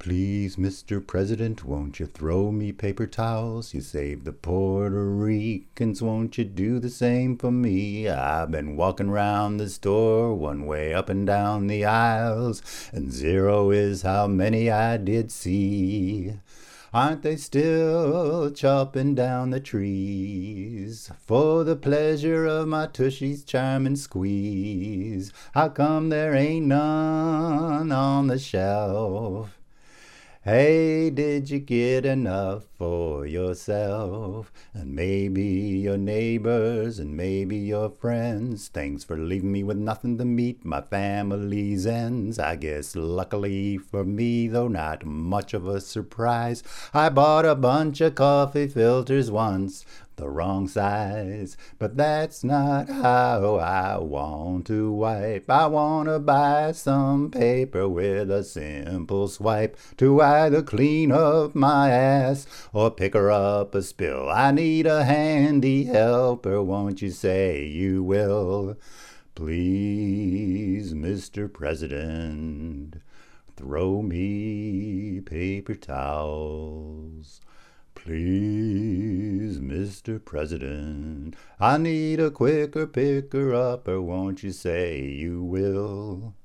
Please, Mr. President, won't you throw me paper towels? You saved the Puerto Ricans, won't you do the same for me? I've been walking round the store, one way up and down the aisles, and zero is how many I did see. Aren't they still chopping down the trees for the pleasure of my tushy's charm and squeeze? How come there ain't none on the shelf? Hey, did you get enough for yourself? And maybe your neighbors and maybe your friends. Thanks for leaving me with nothing to meet my family's ends. I guess luckily for me, though not much of a surprise, I bought a bunch of coffee filters once, the wrong size. But that's not how I want to wipe. I want to buy some paper with a simple swipe to either clean up my ass or pick her up a spill. I need a handy helper, won't you say you will? Please, Mr. President, throw me paper towels. Please, Mr. President, I need a quicker picker-upper, won't you say you will?